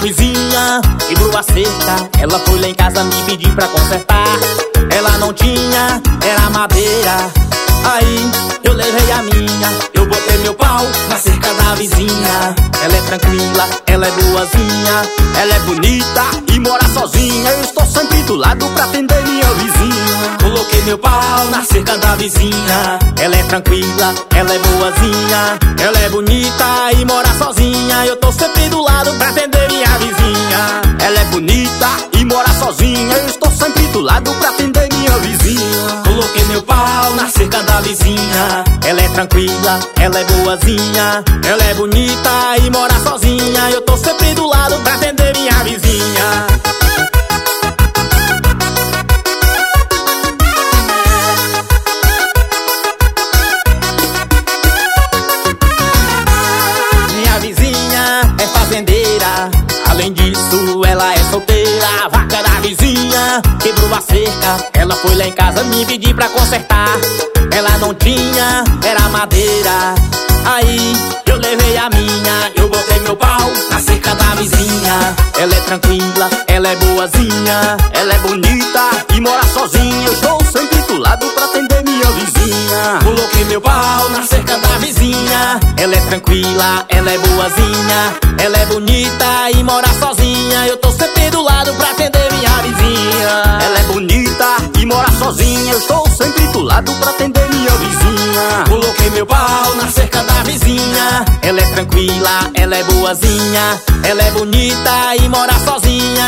vizinha quebrou a cerca. Ela foi lá em casa me pedir pra consertar. Ela não tinha, era madeira. Aí eu levei a minha, eu botei meu pau na cerca da vizinha. Ela é tranquila, ela é boazinha, ela é bonita e mora sozinha. Eu estou sempre do lado pra atender minha vizinha. Coloquei meu pau na cerca da vizinha. Ela é tranquila, ela é boazinha, ela é bonita e mora sozinha. Eu tô sempre do lado pra atender minha vizinha. Ela é bonita e mora sozinha. Eu estou sempre do lado pra atender minha vizinha. Coloquei meu pau na cerca da vizinha. Ela é tranquila, ela é boazinha, ela é bonita e mora sozinha. Eu tô sempre do lado pra atender minha vizinha. Minha vizinha é fazendeira, além disso ela é solteira. A vaca da vizinha quebrou a cerca. Ela foi lá em casa me pedir pra consertar. Ela não tinha, era madeira. Aí eu levei a minha, eu botei meu pau na cerca da vizinha. Ela é tranquila, ela é boazinha, ela é bonita e mora sozinha. Eu estou sempre do lado pra atender minha vizinha. Coloquei meu pau na cerca da vizinha. Ela é tranquila, ela é boazinha, ela é bonita e mora sozinha. Eu tô sempre do lado pra atender minha vizinha. Ela é bonita e mora sozinha. Eu estou sempre do lado pra atender minha vizinha. Coloquei meu pau na cerca da vizinha. Ela é tranquila, ela é boazinha, ela é bonita e mora sozinha.